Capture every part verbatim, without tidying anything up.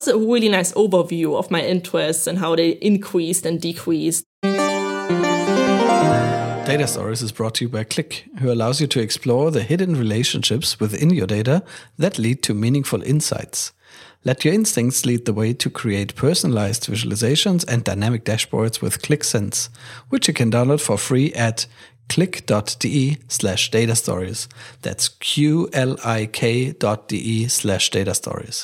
a really nice overview of my interests and how they increased and decreased. Data Stories is brought to you by Qlik, who allows you to explore the hidden relationships within your data that lead to meaningful insights. Let your instincts lead the way to create personalized visualizations and dynamic dashboards with Qlik Sense, which you can download for free at qlik.de slash data stories. That's Q-L-I-K dot D-E slash data stories.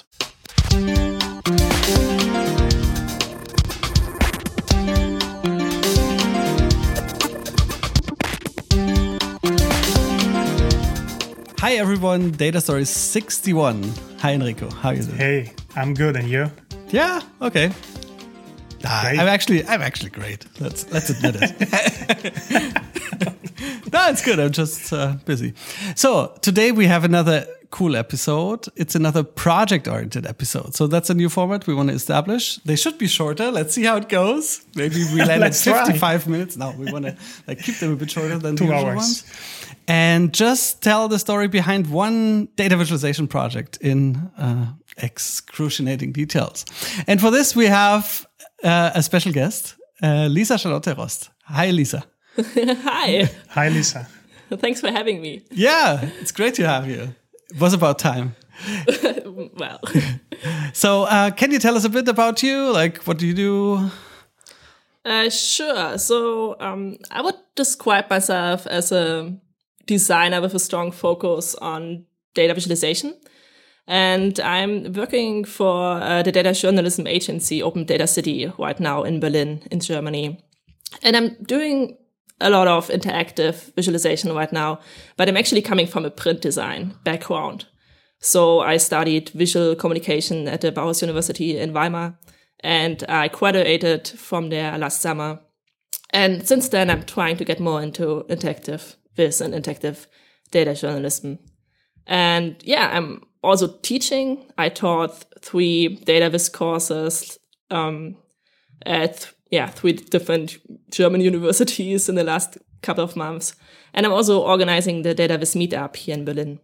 Hi everyone, Data Stories sixty-one. Hi Enrico, how are you doing? Hey, I'm good, and you? Yeah, okay. Ah, I'm actually, I'm actually great. Let's let's admit it. No, it's good. I'm just uh, busy. So today we have another cool episode. It's another project-oriented episode. So that's a new format we want to establish. They should be shorter. Let's see how it goes. Maybe we land at fifty-five try. minutes. No, we want to like keep them a bit shorter than two the usual hours. ones. And just tell the story behind one data visualization project in uh, excruciating details. And for this, we have uh, a special guest, uh, Lisa Charlotte Rost. Hi, Lisa. Hi. Hi, Lisa. Thanks for having me. Yeah, it's great to have you. It was about time. Well. So, uh, can you tell us a bit about you? Like, what do you do? Uh, sure. So, um, I would describe myself as a designer with a strong focus on data visualization. And I'm working for uh, the data journalism agency, Open Data City, right now in Berlin, in Germany. And I'm doing a lot of interactive visualization right now, but I'm actually coming from a print design background. So I studied visual communication at the Bauhaus University in Weimar, and I graduated from there last summer. And since then, I'm trying to get more into interactive viz and interactive data journalism. And yeah, I'm also teaching. I taught three data viz courses um, at yeah three different German universities in the last couple of months. And I'm also organizing the Data Viz meetup here in Berlin.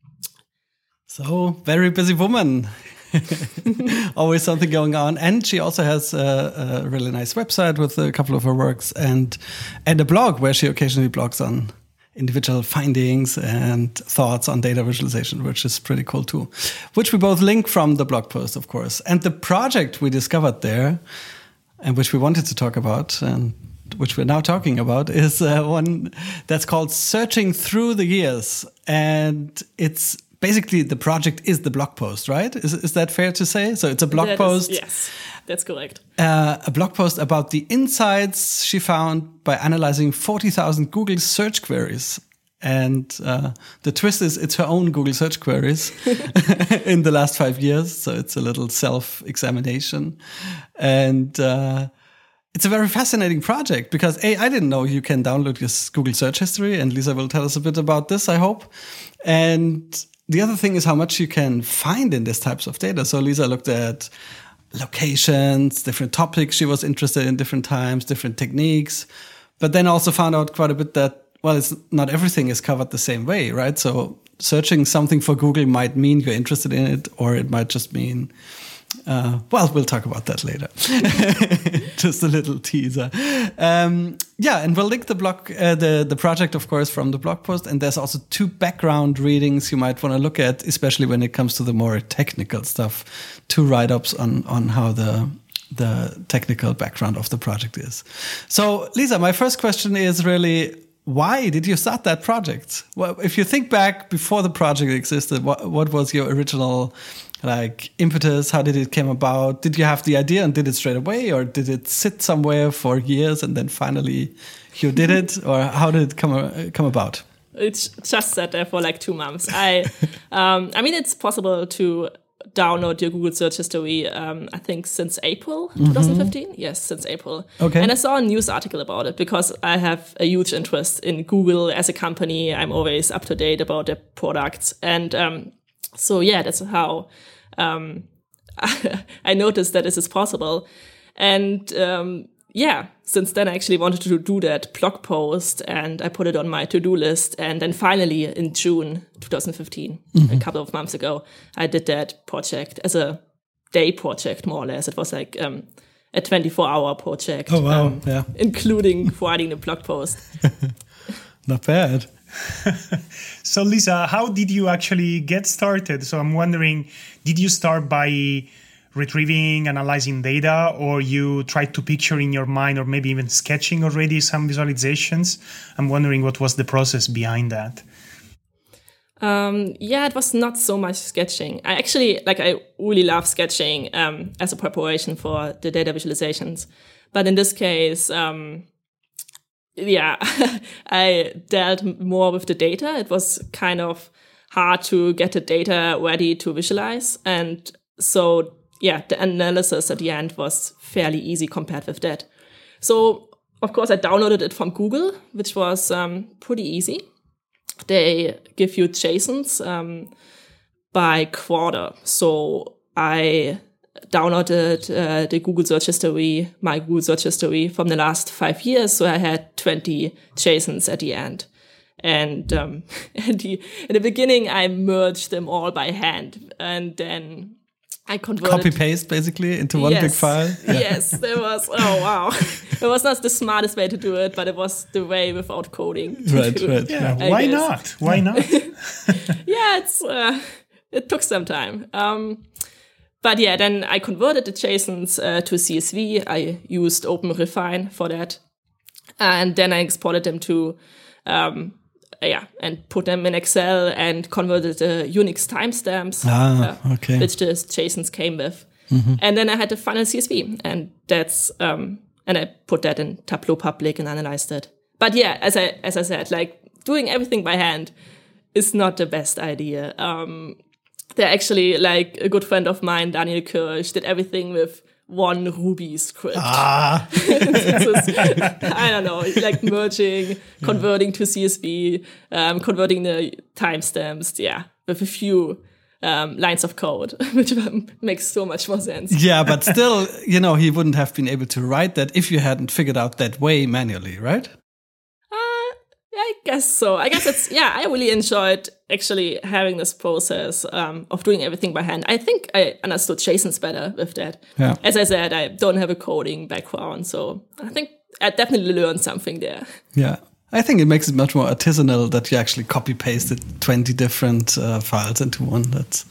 So, very busy woman. Always something going on. And she also has a, a really nice website with a couple of her works and, and a blog where she occasionally blogs on individual findings and thoughts on data visualization, which is pretty cool too, which we both link from the blog post, of course. And the project we discovered there, and which we wanted to talk about, and which we're now talking about, is uh, one that's called Searching Through the Years. And it's basically, the project is the blog post, right? Is is that fair to say? So it's a blog that post. Is, yes, that's correct. Uh, a blog post about the insights she found by analyzing forty thousand Google search queries. And uh, the twist is it's her own Google search queries in the last five years. So it's a little self-examination. And uh, it's a very fascinating project because, A, I didn't know you can download your Google search history. And Lisa will tell us a bit about this, I hope. And the other thing is how much you can find in these types of data. So Lisa looked at locations, different topics she was interested in different times, different techniques, but then also found out quite a bit that, well, it's not everything is covered the same way, right? So searching something for Google might mean you're interested in it, or it might just mean, uh, well, we'll talk about that later. Just a little teaser. Um, yeah, and we'll link the blog, uh, the, the project, of course, from the blog post. And there's also two background readings you might want to look at, especially when it comes to the more technical stuff, two write-ups on, on how the the technical background of the project is. So, Lisa, my first question is really, why did you start that project? Well, if you think back before the project existed, what, what was your original like impetus? How did it come about? Did you have the idea and did it straight away, or did it sit somewhere for years and then finally you did it, or how did it come uh, come about? It's just sat there for like two months. I, um, I mean, it's possible to download your Google search history, um, I think since April twenty fifteen. Mm-hmm. Yes, since April. Okay. And I saw a news article about it because I have a huge interest in Google as a company. I'm always up to date about their products. And um, so, yeah, that's how um, I noticed that this is possible. And um, yeah, since then I actually wanted to do that blog post and I put it on my to-do list. And then finally in June twenty fifteen, mm-hmm. a couple of months ago, I did that project as a day project, more or less. It was like um, a twenty-four hour project. Oh, wow. Um, yeah. Including writing the blog post. Not bad. So, Lisa, how did you actually get started? So I'm wondering, did you start by retrieving, analyzing data, or you tried to picture in your mind, or maybe even sketching already some visualizations? I'm wondering what was the process behind that. Um, yeah, it was not so much sketching. I actually, like, I really love sketching um, as a preparation for the data visualizations. But in this case, um, yeah, I dealt more with the data. It was kind of hard to get the data ready to visualize. And so, yeah, the analysis at the end was fairly easy compared with that. So, of course, I downloaded it from Google, which was um, pretty easy. They give you JSONs um, by quarter. So I downloaded uh, the Google search history, my Google search history from the last five years. So I had twenty JSONs at the end. And um, at the, in the beginning, I merged them all by hand. And then I converted. Copy paste basically into one yes. big file. Yeah. Yes, there was. Oh wow, it was not the smartest way to do it, but it was the way without coding. Right, do right. it, Yeah, I why guess. not? Why not? Yeah, it's uh, it took some time. Um, but yeah, then I converted the JSONs uh, to C S V. I used OpenRefine for that, and then I exported them to. Um, Yeah, and put them in Excel and converted the Unix timestamps, Ah, uh, okay. which the JSONs came with. Mm-hmm. And then I had the final C S V, and that's um, and I put that in Tableau Public and analyzed it. But yeah, as I as I said, like doing everything by hand is not the best idea. Um, they're actually like a good friend of mine, Daniel Kirsch, did everything with one Ruby script. Ah. This is, I don't know, like merging, converting to C S V, um, converting the timestamps, yeah, with a few um, lines of code, which makes so much more sense. Yeah, but still, you know, he wouldn't have been able to write that if you hadn't figured out that way manually, right? Uh, I guess so. I guess it's, yeah, I really enjoyed actually having this process um, of doing everything by hand. I think I understood JSONs better with that. Yeah. As I said, I don't have a coding background, so I think I definitely learned something there. Yeah. I think it makes it much more artisanal that you actually copy pasted twenty different uh, files into one. That's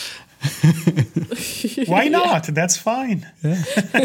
Why not? That's fine. Yeah.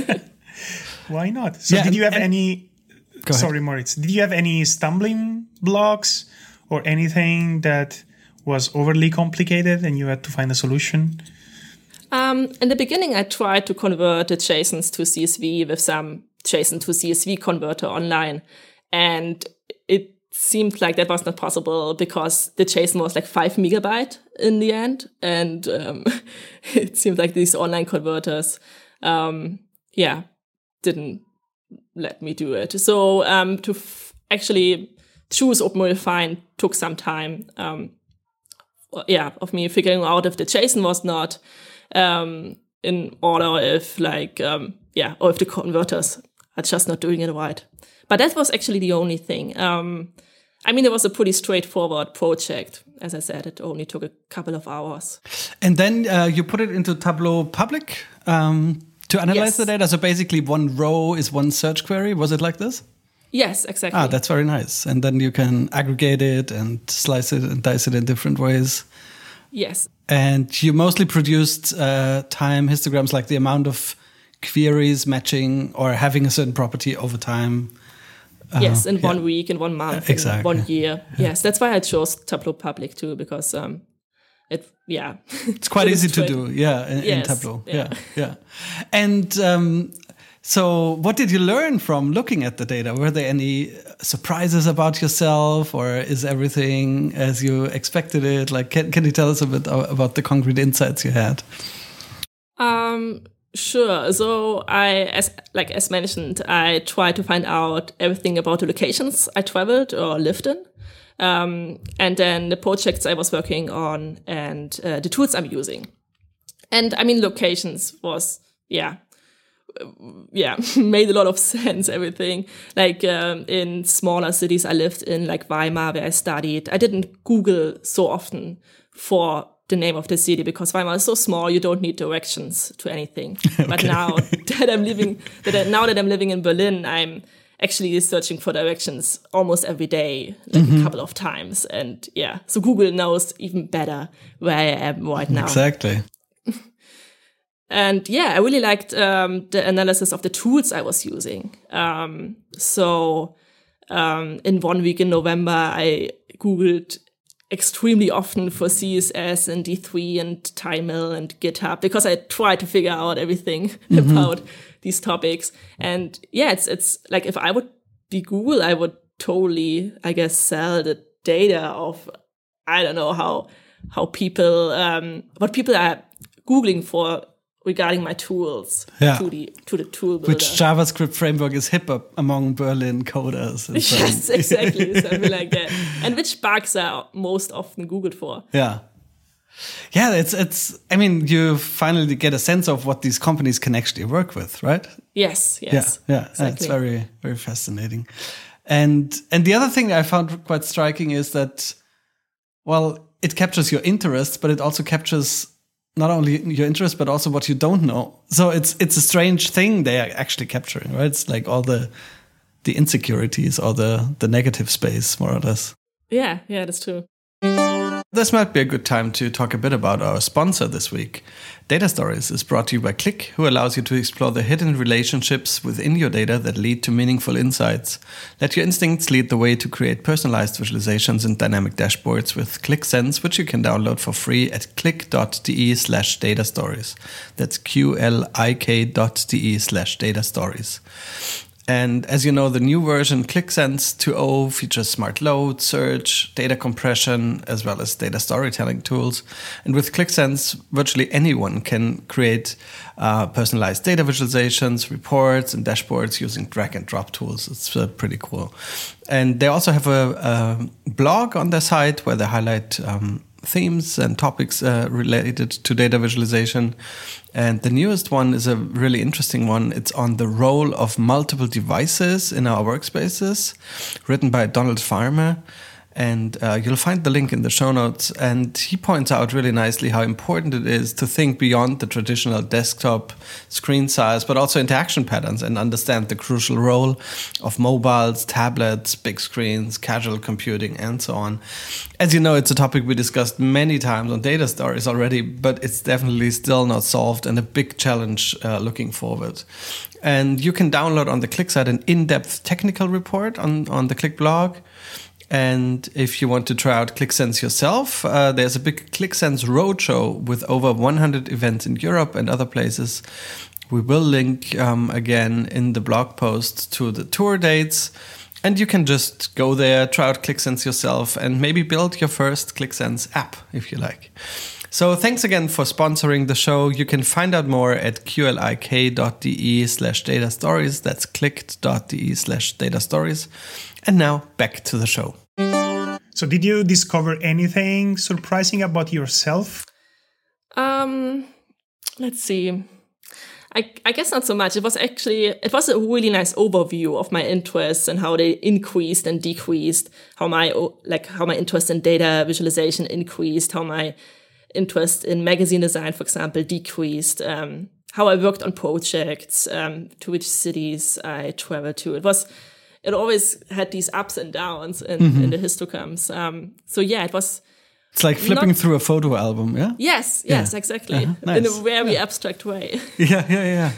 Why not? So Yeah, did you have and- any... Go ahead. Sorry, Moritz. Did you have any stumbling blocks or anything that was overly complicated and you had to find a solution? Um, in the beginning, I tried to convert the JSONs to C S V with some JSON to C S V converter online. And it seemed like that was not possible because the JSON was like five megabyte in the end. And um, it seemed like these online converters, um, yeah, didn't let me do it. So um, to f- actually choose OpenRefine took some time. Um, yeah, of me figuring out if the JSON was not um, in order, if like um, yeah, or if the converters are just not doing it right. But that was actually the only thing. Um, I mean, it was a pretty straightforward project. As I said, it only took a couple of hours. And then uh, you put it into Tableau Public um, to analyze Yes. the data. So basically one row is one search query. Was it like this? Yes, exactly. Ah, that's very nice. And then you can aggregate it and slice it and dice it in different ways. Yes. And you mostly produced uh, time histograms, like the amount of queries matching or having a certain property over time. Yes, in yeah. one week, in one month, Uh, exactly. in one year. Yes, that's why I chose Tableau Public too, because um, it, yeah. It's quite It easy is to straight- do, yeah, in, in Yes, Tableau. yeah. Yeah, yeah. And um, so what did you learn from looking at the data? Were there any surprises about yourself, or is everything as you expected it? Like, can, can you tell us a bit a- about the concrete insights you had? Um, sure. So I, as like as mentioned, I tried to find out everything about the locations I traveled or lived in, um, and then the projects I was working on and uh, the tools I'm using. And I mean, locations was yeah, yeah, made a lot of sense. Everything like um, in smaller cities I lived in, like Weimar, where I studied. I didn't Google so often for the name of the city, because Weimar is so small, you don't need directions to anything. Okay. But now that I'm living, that I, now that I'm living in Berlin, I'm actually searching for directions almost every day, like mm-hmm. a couple of times. And yeah, so Google knows even better where I am right now. Exactly. And yeah, I really liked um, the analysis of the tools I was using. Um, so um, in one week in November, I Googled extremely often for C S S and D three and TileMill and GitHub, because I tried to figure out everything mm-hmm. about these topics. And yeah, it's it's like if I would be Google, I would totally, I guess, sell the data of, I don't know how how people um, what people are Googling for regarding my tools yeah. to the to the tool builder. Which JavaScript framework is hip up among Berlin coders? And so yes, exactly, something like that. And which bugs are most often Googled for? Yeah, yeah. It's it's. I mean, you finally get a sense of what these companies can actually work with, right? Yes, yes. Yeah, yeah. Exactly. It's very very fascinating. And and the other thing I found quite striking is that, well, it captures your interest, but it also captures not only your interest, but also what you don't know. So it's it's a strange thing they are actually capturing, right? It's like all the the insecurities or the the negative space, more or less. Yeah, yeah, that's true. This might be a good time to talk a bit about our sponsor this week. Data Stories is brought to you by Qlik, who allows you to explore the hidden relationships within your data that lead to meaningful insights. Let your instincts lead the way to create personalized visualizations and dynamic dashboards with Qlik Sense, which you can download for free at qlik.de slash data stories. That's Q-L-I-K dot D-E slash data stories. And as you know, the new version, Qlik Sense two point oh, features smart load, search, data compression, as well as data storytelling tools. And with Qlik Sense, virtually anyone can create uh, personalized data visualizations, reports, and dashboards using drag and drop tools. It's uh, pretty cool. And they also have a, a blog on their site where they highlight um, themes and topics uh, related to data visualization. And the newest one is a really interesting one. It's on the role of multiple devices in our workspaces, written by Donald Farmer. And uh, you'll find the link in the show notes. And he points out really nicely how important it is to think beyond the traditional desktop screen size, but also interaction patterns, and understand the crucial role of mobiles, tablets, big screens, casual computing, and so on. As you know, it's a topic we discussed many times on Data Stories already, but it's definitely still not solved and a big challenge uh, looking forward. And you can download on the Qlik site an in-depth technical report on, on the Qlik blog. And if you want to try out Qlik Sense yourself, uh, there's a big Qlik Sense roadshow with over one hundred events in Europe and other places. We will link um, again in the blog post to the tour dates. And you can just go there, try out Qlik Sense yourself, and maybe build your first Qlik Sense app if you like. So thanks again for sponsoring the show. You can find out more at qlik.de slash data stories. That's qlik.de slash data stories. And now back to the show. So did you discover anything surprising about yourself? Um, let's see. I, I guess not so much. It was actually, it was a really nice overview of my interests and how they increased and decreased, how my, like, how my interest in data visualization increased, how my interest in magazine design, for example, decreased, um, how I worked on projects, um, to which cities I traveled to. It was, it always had these ups and downs in, mm-hmm. in the histograms. Um, so yeah, it was. It's like flipping not, through a photo album, yeah? Yes, yes, yeah. exactly. Uh-huh. Nice. In a very yeah. abstract way. Yeah, yeah, yeah.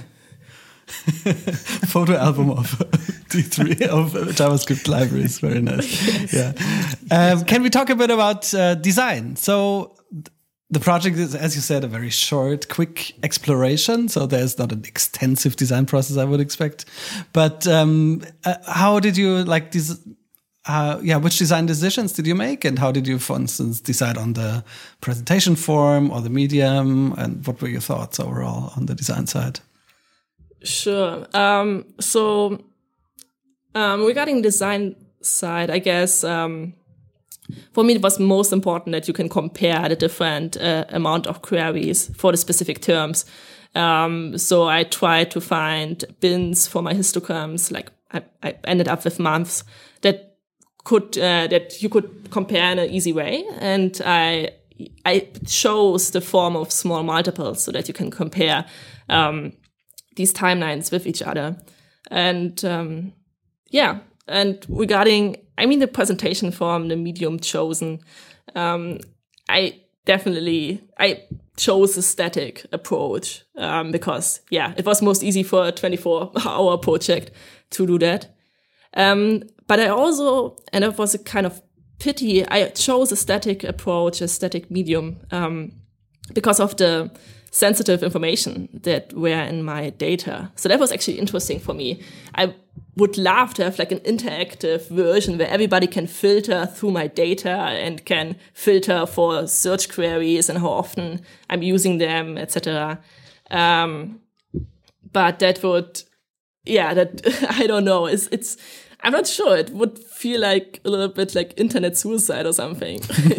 Photo album of D three of JavaScript libraries. Very nice. Yes. Yeah. Um, can we talk a bit about uh, design? So the project is, as you said, a very short, quick exploration. So there's not an extensive design process I would expect. But um, uh, how did you like this? Uh, yeah, which design decisions did you make, and how did you, for instance, decide on the presentation form or the medium, and what were your thoughts overall on the design side? Sure. Um, so um, regarding design side, I guess um, for me it was most important that you can compare the different uh, amount of queries for the specific terms. Um, so I tried to find bins for my histograms. Like I, I ended up with months that could uh, that you could compare in an easy way, and I I chose the form of small multiples so that you can compare um, these timelines with each other. And um, yeah, and regarding, I mean, the presentation form, the medium chosen, um, I definitely, I chose a static approach um, because, yeah, it was most easy for a twenty-four hour project to do that. Um, but I also, and it was a kind of pity, I chose a static approach, a static medium, um, because of the sensitive information that were in my data. So that was actually interesting for me. I would love to have like an interactive version where everybody can filter through my data and can filter for search queries and how often I'm using them, et cetera. Um, but that would, yeah, that I don't know. It's, it's, I'm not sure. It would feel like a little bit like internet suicide or something.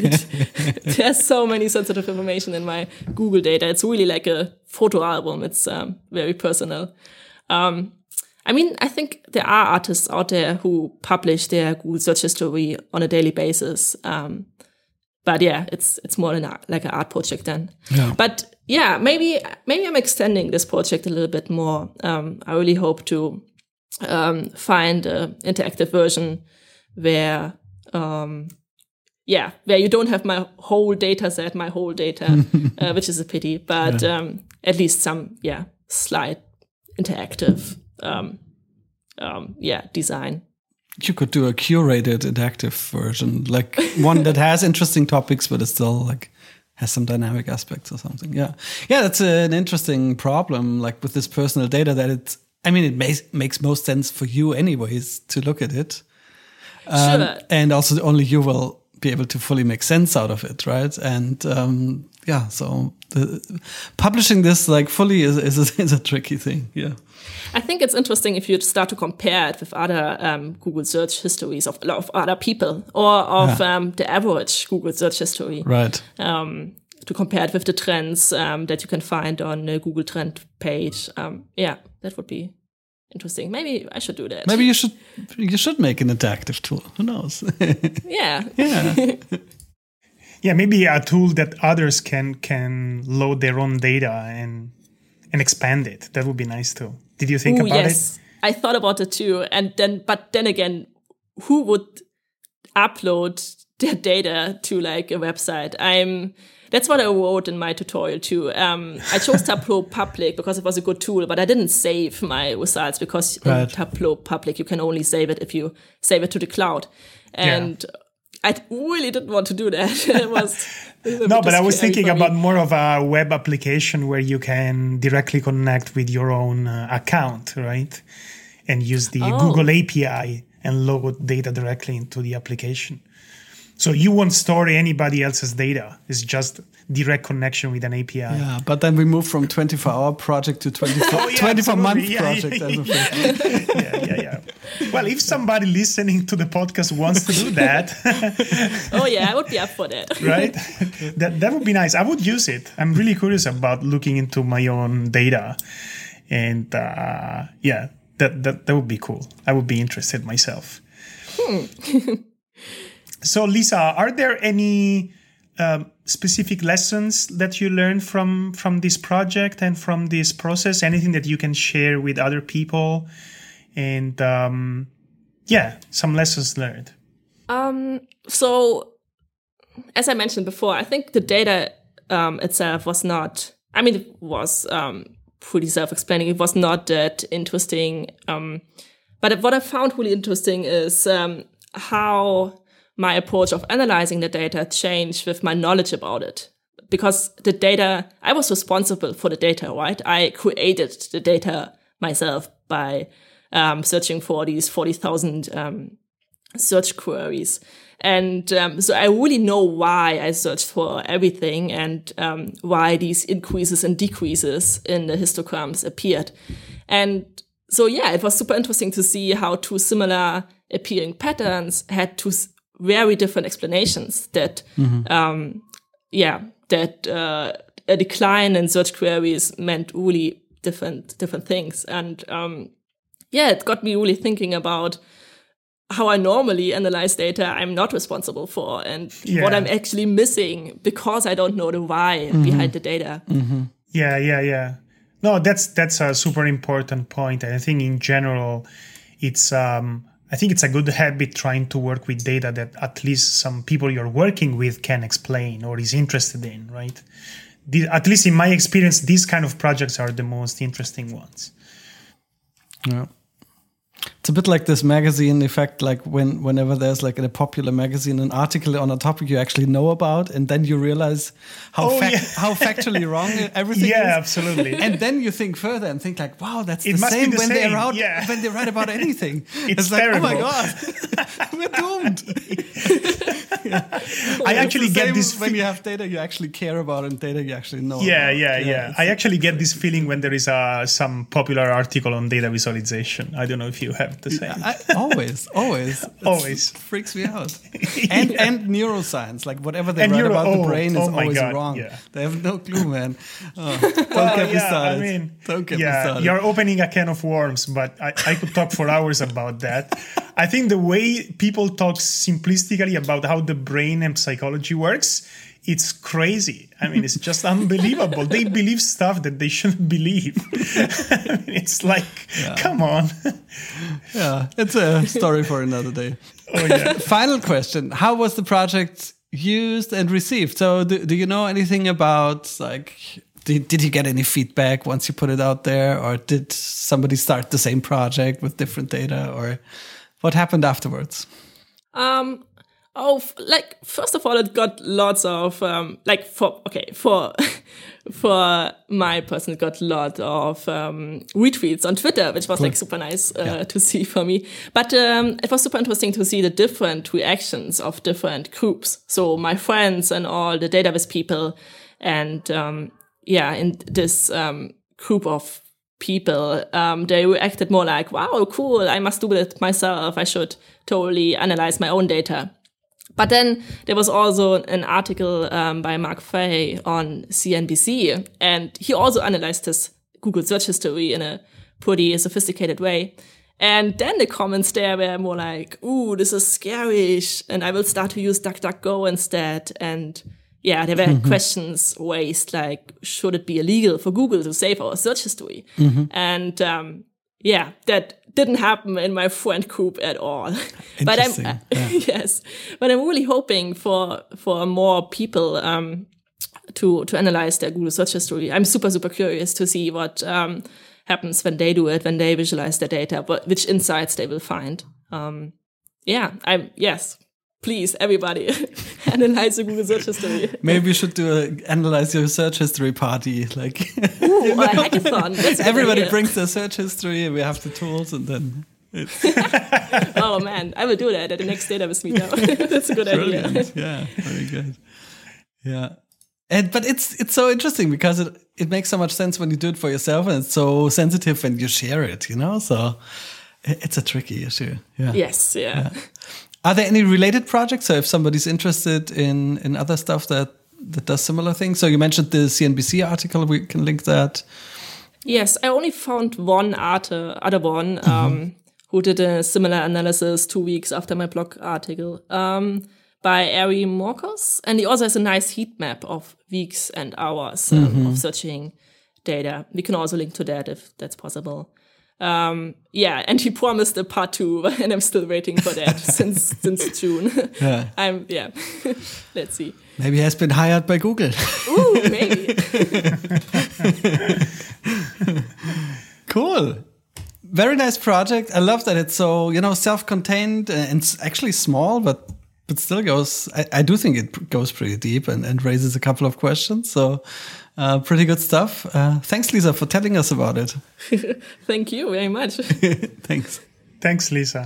There's so many sensitive information in my Google data. It's really like a photo album. It's um, very personal. Um, I mean, I think there are artists out there who publish their Google search history on a daily basis. Um, but yeah, it's it's more than a, like an art project then. Yeah. But yeah, maybe maybe I'm extending this project a little bit more. Um, I really hope to um, find an interactive version where, um, yeah, where you don't have my whole data set, my whole data, uh, which is a pity. But yeah. um, at least some, yeah, slight interactive. Um, um, yeah, design. You could do a curated interactive version, like one that has interesting topics, but it still like has some dynamic aspects or something. Yeah, yeah, that's a, an interesting problem. Like with this personal data, that it's. I mean, it makes makes most sense for you, anyways, to look at it. Um, sure. And also, only you will be able to fully make sense out of it, right? And um, yeah, so the, publishing this like fully is is a, is a tricky thing. Yeah. I think it's interesting if you start to compare it with other um, Google search histories of, of other people or of yeah. um, the average Google search history. Right. Um, to compare it with the trends um, that you can find on the Google Trend page. Um, yeah, that would be interesting. Maybe I should do that. Maybe you should you should make an interactive tool. Who knows? yeah. Yeah. Yeah, maybe a tool that others can can load their own data and and expand it. That would be nice too. Did you think Ooh, about yes. it? I thought about it too. And then, but then again, who would upload their data to like a website? I'm, that's what I wrote in my tutorial too. Um, I chose Tableau Public because it was a good tool, but I didn't save my results because right. in Tableau Public, you can only save it if you save it to the cloud. And yeah. I really didn't want to do that. It was no, but I was thinking about more of a web application where you can directly connect with your own uh, account, right? And use the oh. Google A P I and load data directly into the application. So you won't store anybody else's data. It's just direct connection with an A P I. Yeah, but then we move from twenty-four hour project to twenty-four, oh, yeah, twenty-four month yeah, project. Yeah, yeah, yeah, yeah, yeah. Well, if somebody listening to the podcast wants to do that. oh, yeah, I would be up for that. Right? That that would be nice. I would use it. I'm really curious about looking into my own data. And uh, yeah, that, that, that would be cool. I would be interested myself. Hmm. So, Lisa, are there any um, specific lessons that you learned from, from this project and from this process? Anything that you can share with other people? And um, yeah, some lessons learned. Um, so, as I mentioned before, I think the data um, itself was not, I mean, it was um, pretty self-explaining. It was not that interesting. Um, but what I found really interesting is um, how my approach of analyzing the data changed with my knowledge about it. Because the data, I was responsible for the data, right? I created the data myself by um, searching for these forty thousand um, search queries. And um, so I really know why I searched for everything and um, why these increases and decreases in the histograms appeared. And so, yeah, it was super interesting to see how two similar appearing patterns had two very different explanations that, mm-hmm. um, yeah, that uh, a decline in search queries meant really different different things. And um, yeah, it got me really thinking about how I normally analyze data, I'm not responsible for, and yeah. what I'm actually missing because I don't know the why mm-hmm. behind the data. Mm-hmm. Yeah, yeah, yeah. No, that's that's a super important point. And I think in general, it's um, I think it's a good habit trying to work with data that at least some people you're working with can explain or is interested in, right? The, at least in my experience, these kind of projects are the most interesting ones. Yeah. It's a bit like this magazine effect, like when whenever there's like in a popular magazine an article on a topic you actually know about, and then you realize how oh, fact- yeah. how factually wrong everything yeah, is. Yeah, absolutely. And then you think further and think like, wow, that's it the same the when same. they're out yeah. when they write about anything. it's, it's like, terrible. oh my god, we're doomed. yeah. I actually it's the get same this when fe- you have data you actually care about and data you actually know. Yeah, about. yeah, yeah, yeah. I actually get this feeling when there is uh, some popular article on data visualization. I don't know if you have the same. I, always, always, it's, always it freaks me out. And yeah. and neuroscience, like whatever they and write neuro- about oh, the brain is oh always God, wrong. Yeah. They have no clue, man. Oh, don't well, get me yeah, started. I mean, don't get yeah, me started. You're opening a can of worms, but I, I could talk for hours about that. I think the way people talk simplistically about how the brain and psychology works, it's crazy. I mean, it's just unbelievable. They believe stuff that they shouldn't believe. I mean, it's like, yeah. come on. Yeah, it's a story for another day. Oh, yeah. Final question. How was the project used and received? So do, do you know anything about, like, did, did you get any feedback once you put it out there? Or did somebody start the same project with different data? Or what happened afterwards? Um... Oh, like, first of all, it got lots of, um, like, for, okay, for, for my person, it got a lot of, um, retweets on Twitter, which was, cool. like, super nice, uh, yeah. to see for me. But, um, it was super interesting to see the different reactions of different groups. So my friends and all the database people and, um, yeah, in this, um, group of people, um, they reacted more like, wow, cool, I must do it myself. I should totally analyze my own data. But then there was also an article um, by Mark Fay on C N B C, and he also analyzed his Google search history in a pretty sophisticated way. And then the comments there were more like, ooh, this is scary, and I will start to use DuckDuckGo instead. And yeah, there were mm-hmm. questions raised like, should it be illegal for Google to save our search history? Mm-hmm. And um, yeah, that didn't happen in my friend group at all. But I'm uh, yeah. yes, but I'm really hoping for for more people um, to to analyze their Google search history. I'm super super curious to see what um, happens when they do it, when they visualize their data, but which insights they will find. Um, yeah, I'm yes. Please, everybody, analyze the Google search history. Maybe you should do a analyze your search history party, like ooh, you know? A hackathon. That's a everybody idea. brings their search history, and we have the tools, and then. It's oh man, I will do that at the next database meetup. That's a good Brilliant. idea. Yeah, very good. Yeah, and but it's it's so interesting because it it makes so much sense when you do it for yourself, and it's so sensitive when you share it. You know, so it's a tricky issue. Yeah. Yes. Yeah. yeah. Are there any related projects? So if somebody's interested in, in other stuff that, that does similar things. So you mentioned the C N B C article. We can link that. Yes, I only found one art, uh, other one um, mm-hmm. who did a similar analysis two weeks after my blog article um, by Ari Morkos. And he also has a nice heat map of weeks and hours um, mm-hmm. of searching data. We can also link to that if that's possible. Um, yeah, and he promised a part two, and I'm still waiting for that since since June. Yeah, I'm yeah. Let's see. Maybe he has been hired by Google. Ooh, maybe. Cool. Very nice project. I love that it's so you know self-contained and it's actually small, but but still goes. I, I do think it goes pretty deep and, and raises a couple of questions. So. Uh, pretty good stuff. Uh, thanks, Lisa, for telling us about it. Thank you very much. Thanks. Thanks, Lisa.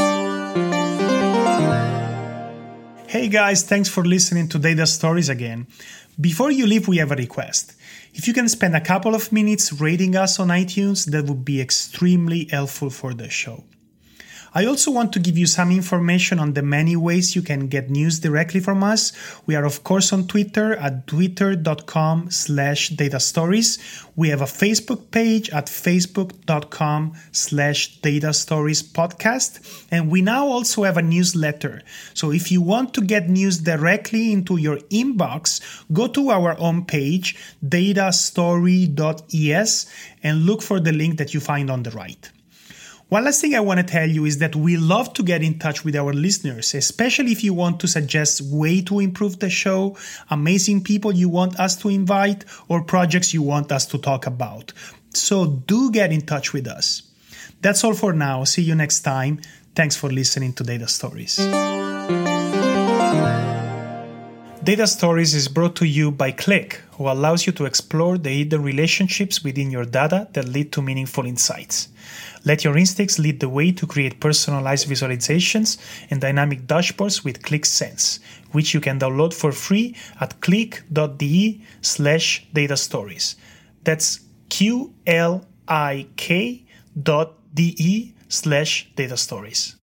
Hey guys, thanks for listening to Data Stories again. Before you leave, we have a request. If you can spend a couple of minutes rating us on iTunes, that would be extremely helpful for the show. I also want to give you some information on the many ways you can get news directly from us. We are, of course, on Twitter at twitter.com slash data stories. We have a Facebook page at facebook.com slash data stories podcast. And we now also have a newsletter. So if you want to get news directly into your inbox, go to our own page, datastory dot e s, and look for the link that you find on the right. One last thing I want to tell you is that we love to get in touch with our listeners, especially if you want to suggest ways to improve the show, amazing people you want us to invite, or projects you want us to talk about. So do get in touch with us. That's all for now. See you next time. Thanks for listening to Data Stories. Data Stories is brought to you by Qlik, who allows you to explore the hidden relationships within your data that lead to meaningful insights. Let your instincts lead the way to create personalized visualizations and dynamic dashboards with Qlik Sense, which you can download for free at qlik.de slash data stories. That's Q L I K dot D E slash data stories.